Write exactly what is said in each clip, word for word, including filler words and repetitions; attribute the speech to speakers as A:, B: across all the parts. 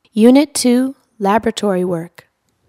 A: Unit two, Laboratory Work.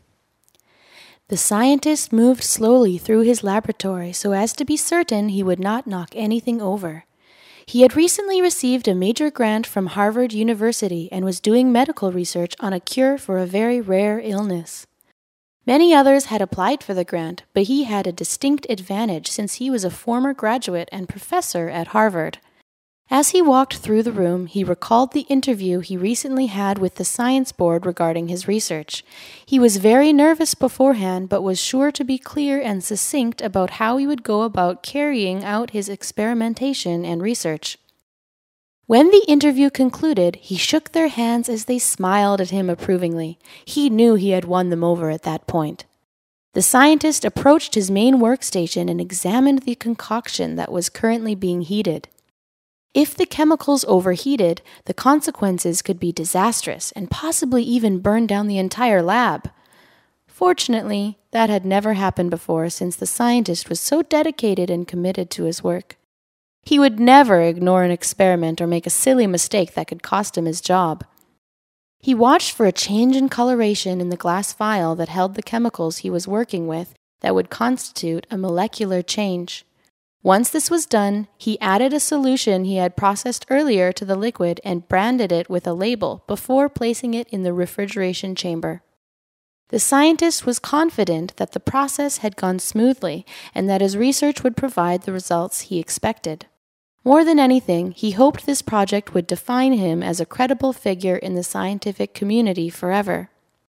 A: The scientist moved slowly through his laboratory so as to be certain he would not knock anything over. He had recently received a major grant from Harvard University and was doing medical research on a cure for a very rare illness. Many others had applied for the grant, but he had a distinct advantage since he was a former graduate and professor at Harvard. As he walked through the room, he recalled the interview he recently had with the science board regarding his research. He was very nervous beforehand, but was sure to be clear and succinct about how he would go about carrying out his experimentation and research. When the interview concluded, he shook their hands as they smiled at him approvingly. He knew he had won them over at that point. The scientist approached his main workstation and examined the concoction that was currently being heated. If the chemicals overheated, the consequences could be disastrous and possibly even burn down the entire lab. Fortunately, that had never happened before since the scientist was so dedicated and committed to his work. He would never ignore an experiment or make a silly mistake that could cost him his job. He watched for a change in coloration in the glass vial that held the chemicals he was working with that would constitute a molecular change. Once this was done, he added a solution he had processed earlier to the liquid and branded it with a label before placing it in the refrigeration chamber. The scientist was confident that the process had gone smoothly and that his research would provide the results he expected. More than anything, he hoped this project would define him as a credible figure in the scientific community forever.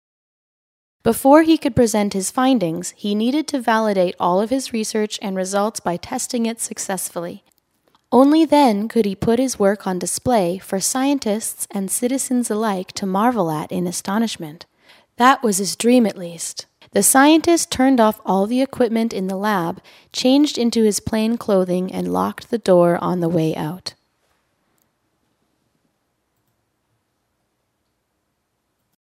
A: Before he could present his findings, he needed to validate all of his research and results by testing it successfully. Only then could he put his work on display for scientists and citizens alike to marvel at in astonishment. That was his dream, at least. The scientist turned off all the equipment in the lab, changed into his plain clothing, and locked the door on the way out.